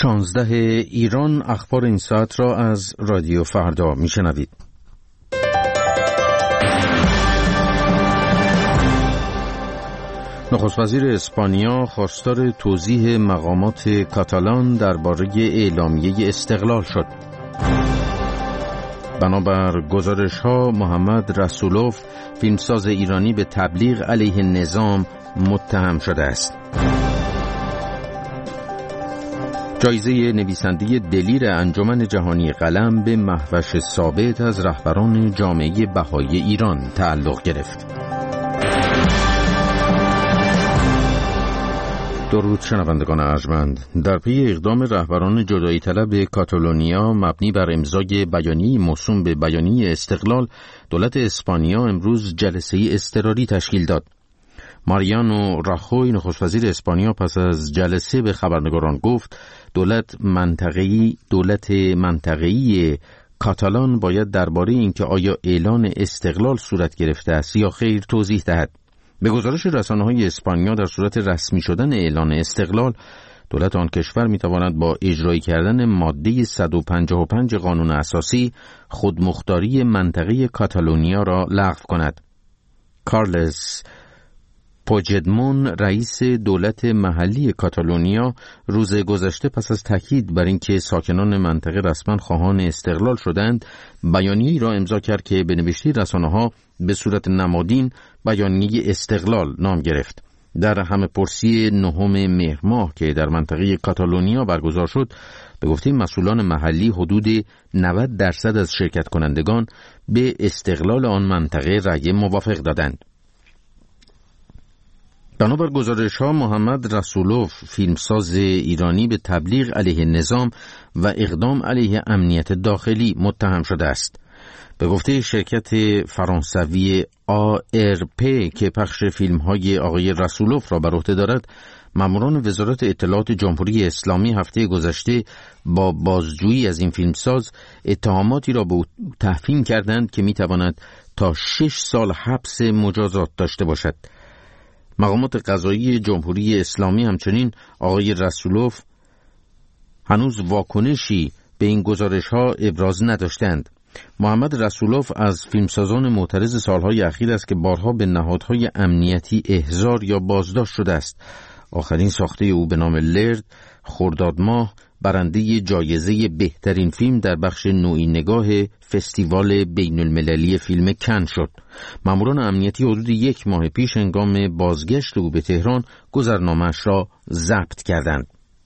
16 ایران اخبار این ساعت را از رادیو فردا میشنوید. نخست وزیر اسپانیا خواستار توضیح مقامات کاتالان درباره اعلامیه استقلال شد. بنابر گزارش‌ها محمد رسولوف فیلمساز ایرانی به تبلیغ علیه نظام متهم شده است. جایزه نویسنده دلیر انجمن جهانی قلم به مهوش ثابت از رهبران جامعه بهایی ایران تعلق گرفت. درود شنوندگان ارجمند. در پی اقدام رهبران جدایی طلب کاتالونیا مبنی بر امضای بیانیه موسوم به بیانیه استقلال، دولت اسپانیا امروز جلسه اضطراری تشکیل داد. ماریانو راخوی نخست وزیر اسپانیا پس از جلسه به خبرنگاران گفت دولت منطقه‌ای کاتالان باید درباره اینکه آیا اعلان استقلال صورت گرفته است یا خیر توضیح دهد. به گزارش رسانه‌های اسپانیا در صورت رسمی شدن اعلان استقلال، دولت آن کشور می‌تواند با اجرایی کردن ماده 155 قانون اساسی خودمختاری منطقه کاتالونیا را لغو کند. کارلس پوجدمون رئیس دولت محلی کاتالونیا روز گذشته پس از تاکید بر اینکه ساکنان منطقه رسما خواهان استقلال شدند، بیانیه‌ای را امضا کرد که به نوشته رسانه‌ها به صورت نمادین بیانیه استقلال نام گرفت. در همه‌پرسی 9 مهر ماه که در منطقه کاتالونیا برگزار شد، به گفته مسئولان محلی حدود 90% از شرکت کنندگان به استقلال آن منطقه رأی موافق دادند. بنابر گزارش‌ها محمد رسولوف فیلمساز ایرانی به تبلیغ علیه نظام و اقدام علیه امنیت داخلی متهم شده است. به گفته شرکت فرانسوی ARP که پخش فیلم‌های آقای رسولوف را بر عهده دارد، ماموران وزارت اطلاعات جمهوری اسلامی هفته گذشته با بازجویی از این فیلمساز اتهاماتی را به او تفهیم کردند که می‌تواند تا 6 سال حبس مجازات داشته باشد. مقامات قضایی جمهوری اسلامی همچنین آقای رسولوف هنوز واکنشی به این گزارش‌ها ابراز نداشتند. محمد رسولوف از فیلمسازان معترض سالهای اخیر است که بارها به نهادهای امنیتی احضار یا بازداشت شده است. آخرین ساخته او به نام لرد خرداد ماه برنده جایزه بهترین فیلم در بخش نوعی نگاه فستیوال بین المللی فیلم کن شد. ماموران امنیتی حدود 1 ماه پیش هنگام بازگشت او به تهران گذرنامه‌اش را ضبط کردند.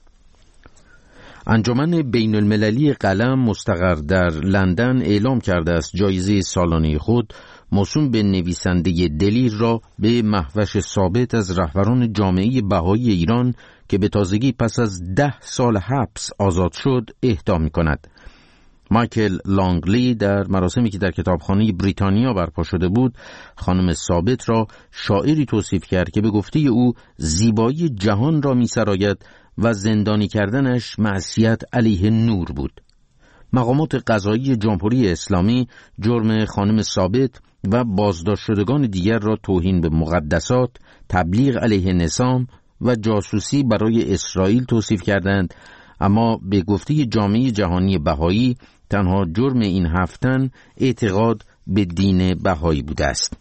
انجمن بین المللی قلم مستقر در لندن اعلام کرده است جایزه سالانه خود موسوم به نویسنده دلیر را به مهوش ثابت از رهبران جامعه بهایی ایران که به تازگی پس از 10 سال حبس آزاد شد اهدا می‌کند. مایکل لانگلی در مراسمی که در کتابخانه بریتانیا برپا شده بود، خانم ثابت را شاعری توصیف کرد که به گفته او زیبایی جهان را می‌سراید و زندانی کردنش معصیت علیه نور بود. مقامات قضایی جمهوری اسلامی جرم خانم ثابت و بازداشت شدگان دیگر را توهین به مقدسات، تبلیغ علیه نظام و جاسوسی برای اسرائیل توصیف کردند، اما به گفته جامعه جهانی بهایی تنها جرم این 7 تن اعتقاد به دین بهایی بوده است.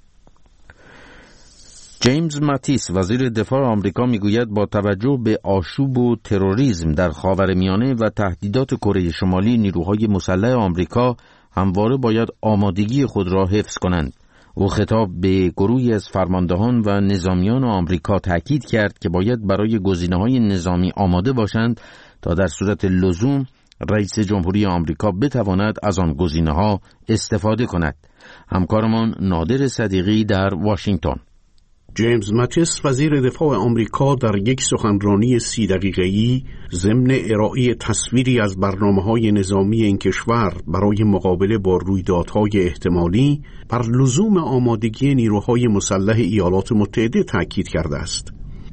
جیمز ماتیس وزیر دفاع آمریکا میگوید با توجه به آشوب و تروریسم در خاورمیانه و تهدیدات کره شمالی، نیروهای مسلح آمریکا همواره باید آمادگی خود را حفظ کنند. او خطاب به گروهی از فرماندهان و نظامیان آمریکا تاکید کرد که باید برای گزینه‌های نظامی آماده باشند تا در صورت لزوم رئیس جمهوری آمریکا بتواند از آن گزینه‌ها استفاده کند. همکارمان نادر صدیقی در واشنگتن. جیمز ماتیس وزیر دفاع آمریکا در یک سخنرانی 30 دقیقه‌ای ضمن ارائه تصویری از برنامه‌های نظامی این کشور برای مقابله با رویدادهای احتمالی بر لزوم آمادگی نیروهای مسلح ایالات متحده تاکید کرده است.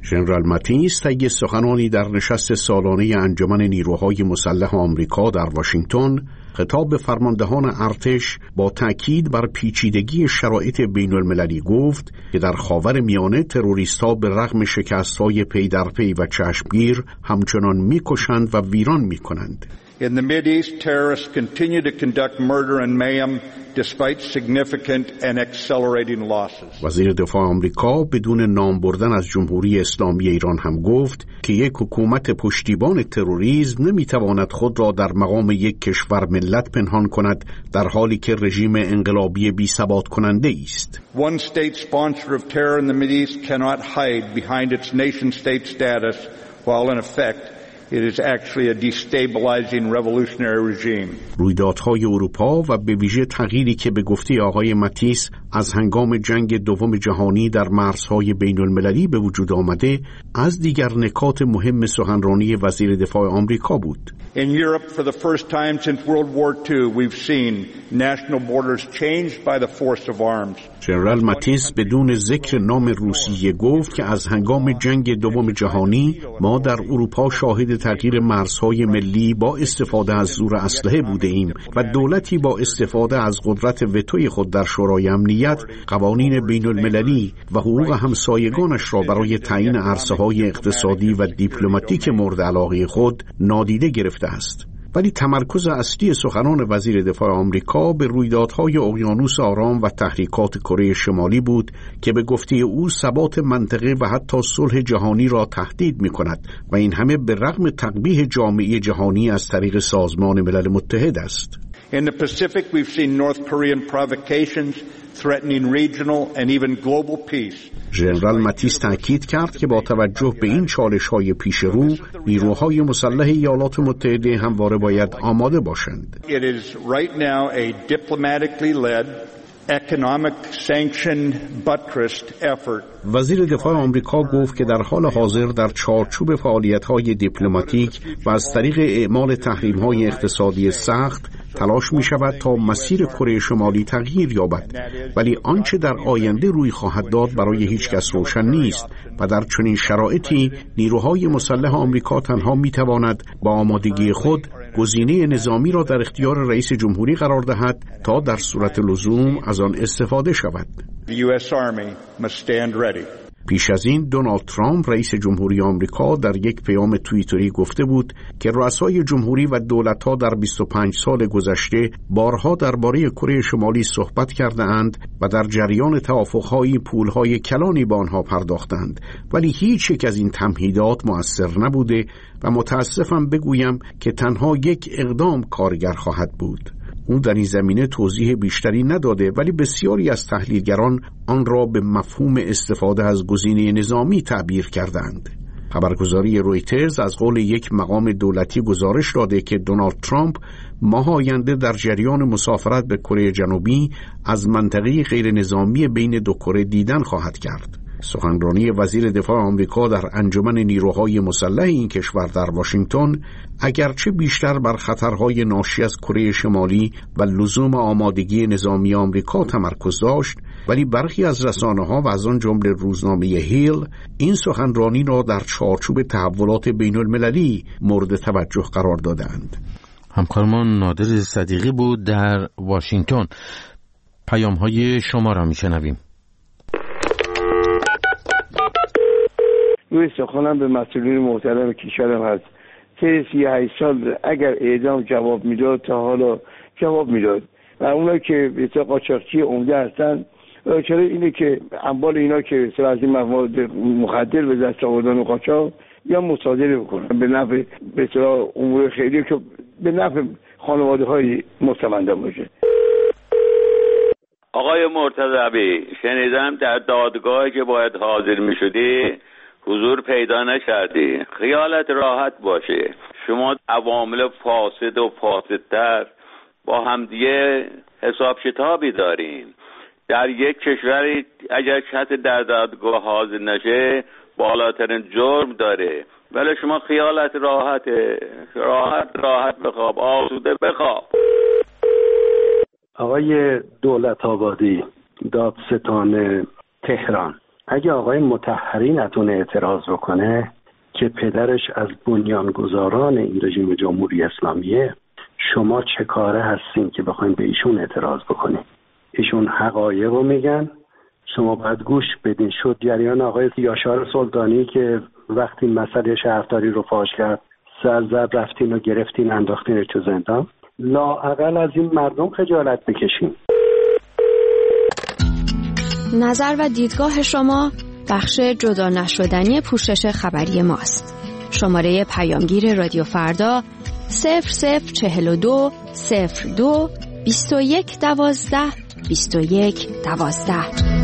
ژنرال ماتیس طی سخنانی در نشست سالانه انجمن نیروهای مسلح آمریکا در واشنگتن خطاب به فرماندهان ارتش با تأکید بر پیچیدگی شرایط بین‌المللی گفت که در خاورمیانه تروریست‌ها به رغم شکست‌های پی در پی و چشمگیر همچنان می‌کشند و ویران می‌کنند. In the Mideast, terrorists continue to conduct murder and mayhem despite significant and accelerating losses. وزیر دفاع آمریکا بدون نام بردن از جمهوری اسلامی ایران هم گفت که یک حکومت پشتیبان تروریسم نمیتواند خود را در مقام یک کشور ملت پنهان کند در حالی که رژیم انقلابی بی‌ثبات کننده است. One state sponsor of terror in the Mideast cannot hide behind its nation state status while in effect it is actually a destabilizing revolutionary regime. رویدادهای اروپا و به ویژه تغییری که به گفته آقای ماتیس از هنگام جنگ دوم جهانی در مرزهای بین المللی به وجود آمده از دیگر نکات مهم سخنرانی وزیر دفاع آمریکا بود. In Europe for the first time since World War II we've seen national borders changed by the force of arms. ژنرال ماتیس بدون ذکر نام روسیه گفت که از هنگام جنگ دوم جهانی ما در اروپا شاهد تغییر مرزهای ملی با استفاده از زور اسلحه بوده ایم و دولتی با استفاده از قدرت وتوی خود در شورای امنیت قوانین بین المللی و حقوق همسایگانش را برای تعیین عرصه‌های اقتصادی و دیپلماتیک مورد علاقه خود نادیده گرفته است. ولی تمرکز اصلی سخنان وزیر دفاع آمریکا به رویدادهای اقیانوس آرام و تحریکات کره شمالی بود که به گفته او ثبات منطقه و حتی صلح جهانی را تهدید می‌کند و این همه به رغم تقبیح جامعه جهانی از طریق سازمان ملل متحد است. In the Pacific we've seen North Korean provocations threatening regional and even global peace. ژنرال ماتیس تاکید کرد که با توجه به این چالش‌های پیش رو نیروهای مسلح ایالات متحده همواره باید آماده باشند. It is right now a diplomatically led economic sanction buttressed effort. وزیر دفاع آمریکا گفت که در حال حاضر در چارچوب فعالیت‌های دیپلماتیک و از طریق اعمال تحریم‌های اقتصادی سخت تلاش می‌شود تا مسیر کره شمالی تغییر یابد، ولی آنچه در آینده روی خواهد داد برای هیچ کس روشن نیست و در چنین شرایطی نیروهای مسلح آمریکا تنها می‌تواند با آمادگی خود گزینه نظامی را در اختیار رئیس جمهوری قرار دهد تا در صورت لزوم از آن استفاده شود. پیش از این دونالد ترامپ رئیس جمهوری آمریکا در یک پیام توییتری گفته بود که رؤسای جمهوری و دولت‌ها در 25 سال گذشته بارها درباره کره شمالی صحبت کرده‌اند و در جریان توافق‌های پول‌های کلانی به آنها پرداختند، ولی هیچ یک از این تمهیدات مؤثر نبوده و متاسفم بگویم که تنها یک اقدام کارگر خواهد بود. او در این زمینه توضیح بیشتری نداده، ولی بسیاری از تحلیلگران آن را به مفهوم استفاده از گزینه نظامی تعبیر کردند. خبرگزاری رویترز از قول یک مقام دولتی گزارش داده که دونالد ترامپ ماه آینده در جریان مسافرت به کره جنوبی از منطقه غیر نظامی بین دو کره دیدن خواهد کرد. سخنرانی وزیر دفاع آمریکا در انجمن نیروهای مسلح این کشور در واشنگتن اگرچه بیشتر بر خطرهای ناشی از کره شمالی و لزوم آمادگی نظامی آمریکا تمرکز داشت، ولی برخی از رسانه‌ها و از آن جمله روزنامه هیل این سخنرانی را در چارچوب تحولات بین المللی مورد توجه قرار دادند. همکارمان نادر صدیقی بود در واشنگتن. پیام‌های شما را می‌شنویم. روی سخنم به مسئولین محترم کشورم هست. 38 سال اگر اعدام جواب میداد تا حالا جواب میداد و اونا که به قاچاقچی عمده هستن چرا اینه که اموال اینا که از این مواد مخدر به دست آوردن و قاچاق یا مصادره بکنن به نفع به اصطلاح امور خیریه که به نفع خانواده های مستمنده باشه. آقای مرتضوی، شنیدم در دادگاهی که باید حاضر میشدی حضور پیدا نکردی. خیالت راحت باشه، شما عوامل فاسد و فاسدتر با همدیگه حساب کتابی دارین. در یک کشوری اگر کسی در دادگاه حاضر نشه بالاترین جرم داره، ولی شما خیالت راحته، راحت بخواب، آسوده بخواب. آقای دولت آبادی، دادستان تهران، اگه آقای مطهری نتونه اعتراض بکنه که پدرش از بنیانگذاران این رژیم جمهوری اسلامیه، شما چه کاره هستین که بخواین به ایشون اعتراض بکنین؟ ایشون حقایق رو میگن، شما باید گوش بدین. شد جریان آقای یاشار سلطانی که وقتی مسئله شهرداری رو فاش کرد سرزب رفتین و گرفتین انداختین تو زندان. لااقل از این مردم خجالت بکشین. نظر و دیدگاه شما بخش جدا نشدنی پوشش خبری ماست. شماره پیامگیر رادیو فردا 0042 02 21 12 21 12.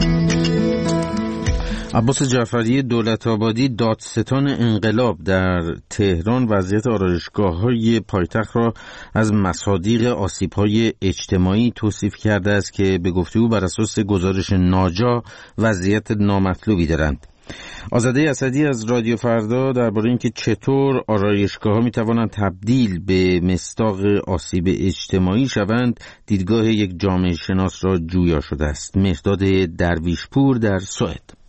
عباس جعفری دولت‌آبادی، دادستان انقلاب در تهران، وضعیت آرایشگاه‌های پایتخت را از مصادیق آسیب‌های اجتماعی توصیف کرده است که به گفته او بر اساس گزارش ناجا وضعیت نامطلوبی دارند. آزاده اسدی از رادیو فردا درباره اینکه چطور آرایشگاه‌ها می‌توانند تبدیل به مصداق آسیب اجتماعی شوند، دیدگاه یک جامعه شناس را جویا شده است. مهرداد درویشپور در سوئد.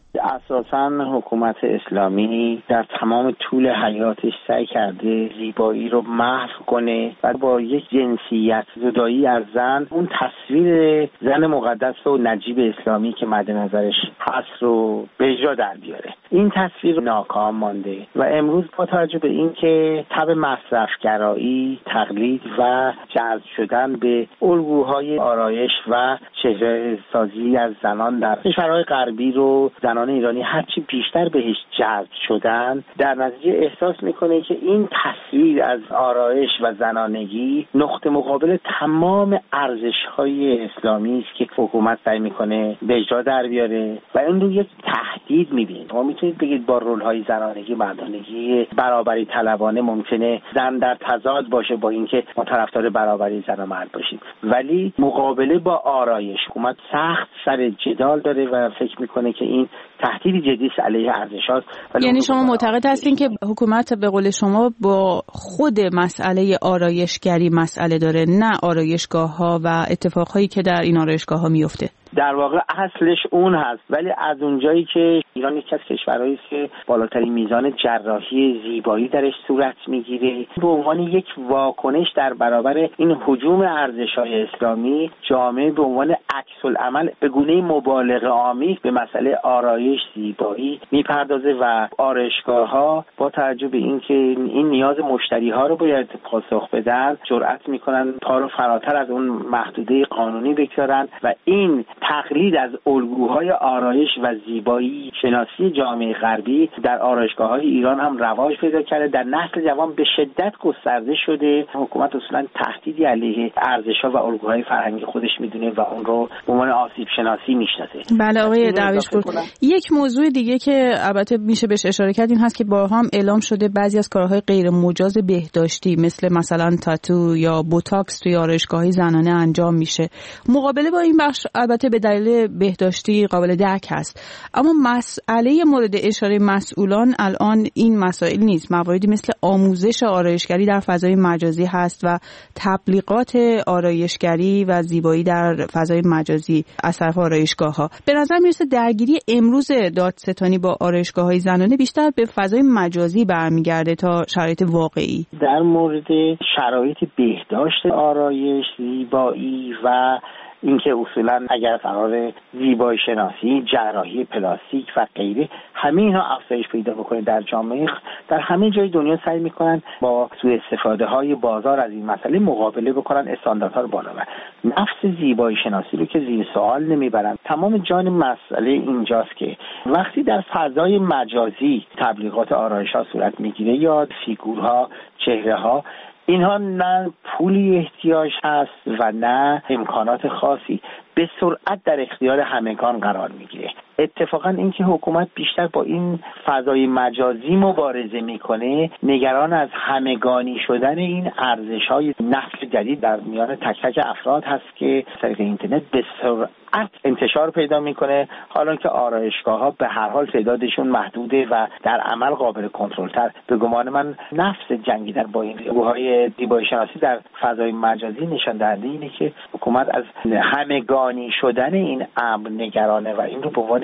اساساً حکومت اسلامی در تمام طول حیاتش سعی کرده زیبایی رو محو کنه و با یک جنسیت جدایی از زن اون تصویر زن مقدس و نجیب اسلامی که مد نظرش هست رو به اجرا در بیاره. این تصویر ناکام مانده و امروز با توجه به این که تب مصرفگرایی، تقلید و جذب شدن به الگوهای آرایش و چهره سازی از زنان در کشورهای غربی رو زنان ایرانی هرچی بیشتر بهش جذب شدن، در نتیجه احساس میکنه که این تصویر از آرایش و زنانگی نقطه مقابل تمام ارزش‌های اسلامی است که حکومت سعی میکنه به اجرا در بیاره و این رو یک تهدید میبینید. ما میتونید بگید با رول‌های زنانگی، مردانگی، برابری طلبانه ممکنه زن در تضاد باشه با اینکه ما طرفدار برابری زن و مرد باشیم، ولی مقابله با آرایش حکومت سخت سر جدال داره و فکر میکنه که این تهدیدی جدی است علیه ارزش‌ها. یعنی شما معتقد هستین که حکومت به قول شما با خود مسئله آرایشگری مسئله داره، نه آرایشگاه‌ها و اتفاقهایی که در این آرایشگاه‌ها میفته؟ در واقع اصلش اون هست، ولی از اونجایی که ایران یکی از کشورهایی است که بالاترین میزان جراحی زیبایی درش صورت میگیره، به عنوان یک واکنش در برابر این هجوم ارزش‌های اسلامی، جامعه به عنوان عکس‌العمل به گونه مبالغه آمیز به مسئله آرایش زیبایی میپردازه و آرایشگاه‌ها با توجه به اینکه این نیاز مشتری‌ها رو باید پاسخ بدن، جرأت میکنن پا رو فراتر از اون محدوده قانونی بگذارن و این تقلید از الگوهای آرایش و زیبایی شناسی جامعه غربی در آرایشگاه‌های ایران هم رواج پیدا کرده، در نسل جوان به شدت گسترده شده. حکومت اصولاً تهدیدی علیه ارزش‌ها و الگوهای فرهنگی خودش میدونه و اون رو به عنوان آسیب شناسی میشناسه. بله آقای درویشپور، یک موضوع دیگه که البته میشه بهش اشاره کرد این هست که بارها هم اعلام شده بعضی از کارهای غیر مجاز بهداشتی مثلا تاتو یا بوتاکس توی آرایشگاه‌های زنانه انجام میشه. مقابله با این بخش البته به دلیل بهداشتی قابل درک هست، اما مسئله مورد اشاره مسئولان الان این مسائل نیست. مواردی مثل آموزش آرایشگری در فضای مجازی هست و تبلیغات آرایشگری و زیبایی در فضای مجازی از طرف آرایشگاه‌ها. به نظر میرسه درگیری امروز دادستانی با آرایشگاه‌های زنانه بیشتر به فضای مجازی برمیگرده تا شرایط واقعی. در مورد شرایط بهداشت آرایش، زیبایی و اینکه اصولا اگر قرار زیبایی شناسی، جراحی پلاستیک و غیره همه اینها افزایش پیدا بکنه در جامعه، در همه جای دنیا سعی میکنن با سوء استفاده های بازار از این مسئله مقابله بکنن، استانداردها رو بالا ببرن. نفس زیبایی شناسی رو که زیر سوال نمیبرن. تمام جان مسئله اینجاست که وقتی در فضای مجازی تبلیغات آرایش ها صورت میگیره یا فیگورها، چهره ها، اینها نه پولی احتیاج هست و نه امکانات خاصی، به سرعت در اختیار همگان قرار میگیره. اتفاقا اینکه حکومت بیشتر با این فضای مجازی مبارزه میکنه، نگران از همگانی شدن این ارزش‌های نسل جدید در میان تک تک افراد هست که طریق اینترنت به سرعت انتشار پیدا میکنه، حالا که آرایشگاه‌ها به هر حال تعدادشون محدوده و در عمل قابل کنترل‌تر. به گمان من نفس جنگیدن با این الگوهای زیبایی شناسی در فضای مجازی نشان دهنده اینه که حکومت از همگانی شدن این امر نگرانه و این رو به عنوان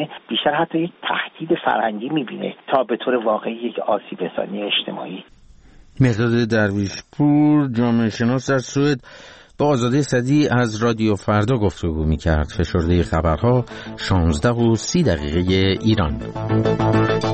میکنه بیشتر حتی یک تهدید فرهنگی میبینه تا به طور واقعی یک آسیب رسانی اجتماعی. مهرداد درویشپور جامعه شناس در سوئد با آزاده صدی از رادیو فردا گفتگو میکرد. فشرده خبرها 16:30 ایران.